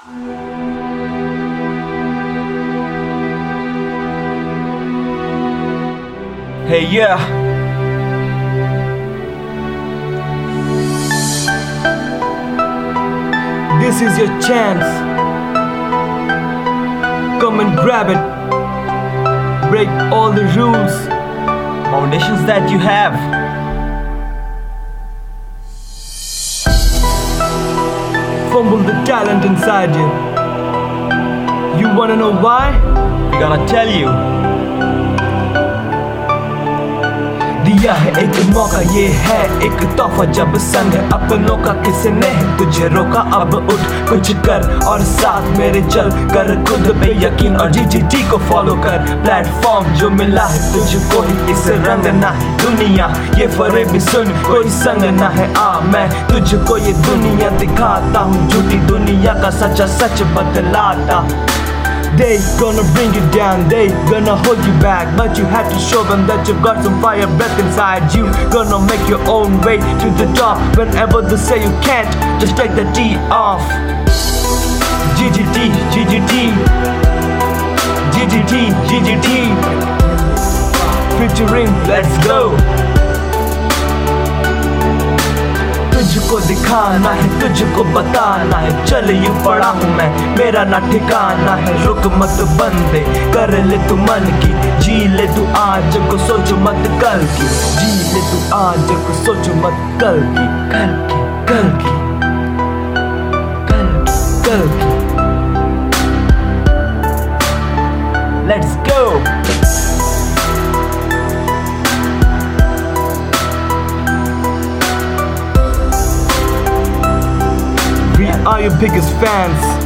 Hey, yeah. This is your chance. Come and grab it. Break all the rules, foundations that you have. Fumble the talent inside you. You wanna know why? We're gonna tell you. दिया है एक मौका, ये है एक तोहफा जब संग अपनों का किसी ने तुझे रोका। अब उठ कुछ कर और साथ मेरे चल कर, खुद पे यकीन और GGT को फॉलो कर। प्लेटफॉर्म जो मिला है तुझको ही, इस रंग ना है दुनिया ये फरेब सुन, कोई संग ना है। मैं तुझको ये दुनिया दिखाता हूँ, झूठी दुनिया का सच्चा सच बतलाता। They gonna bring you down, they gonna hold you back, but you have to show them that you've got some fire breath inside you. Gonna make your own way to the top. Whenever they say you can't, just take the T off. GGT, GGT, GGT, GGT, featuring Let's Go. तुझको दिखाना है, तुझको बताना है, चल यूं पड़ा हूँ मैं, मेरा ना ठिकाना है। रुक मत बंदे, कर ले तू मन की, जी ले तू आज को, सोच मत कल की। जी ले तू आज को, सोच मत कल की, कल की, कल की, कल की। Let's go. We are your biggest fans.